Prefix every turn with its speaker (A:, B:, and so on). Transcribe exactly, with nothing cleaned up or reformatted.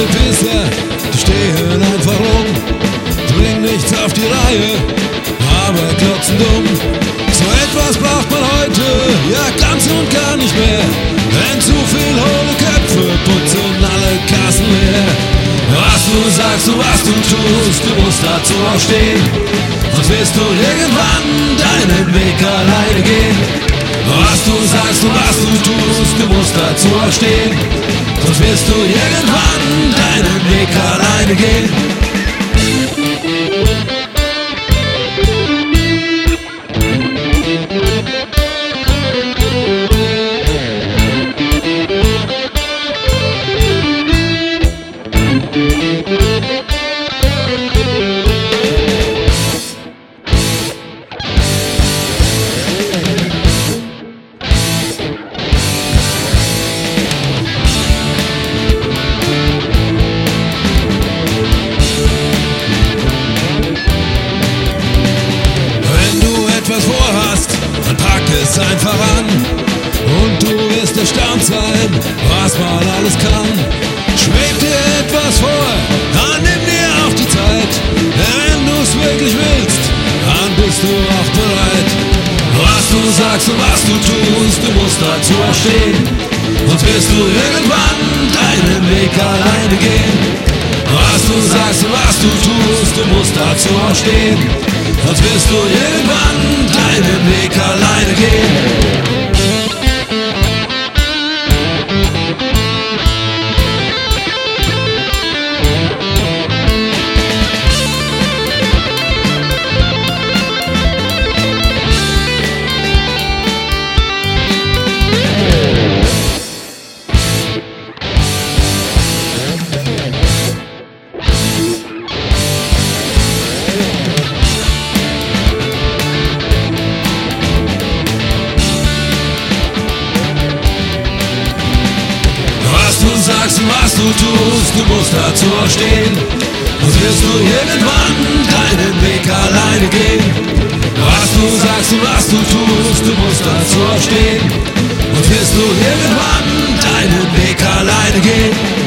A: Besserwisser, die stehen einfach rum, bringen nichts auf die Reihe, aber klotzen dumm. So etwas braucht man heute, ja ganz und gar nicht mehr, denn zu viel hohle Köpfe putzen alle Kassen leer. Was du sagst und was du tust, du musst dazu auch stehen, sonst wirst du irgendwann deinen Weg alleine gehen. Was du sagst und was du tust, du musst dazu auch stehen, sonst wirst du irgendwann deinen Weg alleine gehen. Es einfach an und du wirst erstaunt sein, was man alles kann. Schwebt dir etwas vor, dann nimm dir auch die Zeit, denn wenn du's wirklich willst, dann bist du auch bereit. Was du sagst und was du tust, du musst dazu auch stehen, sonst wirst du irgendwann deinen Weg alleine gehen. Was du sagst und was du tust, du musst dazu auch stehen, sonst wirst du irgendwann deinen Weg alleine gehen. Was du sagst und was du tust, du musst dazu auch stehen, sonst wirst du irgendwann deinen Weg alleine gehen. Was du sagst und was du tust, du musst dazu auch stehen, sonst wirst du irgendwann deinen Weg alleine gehen.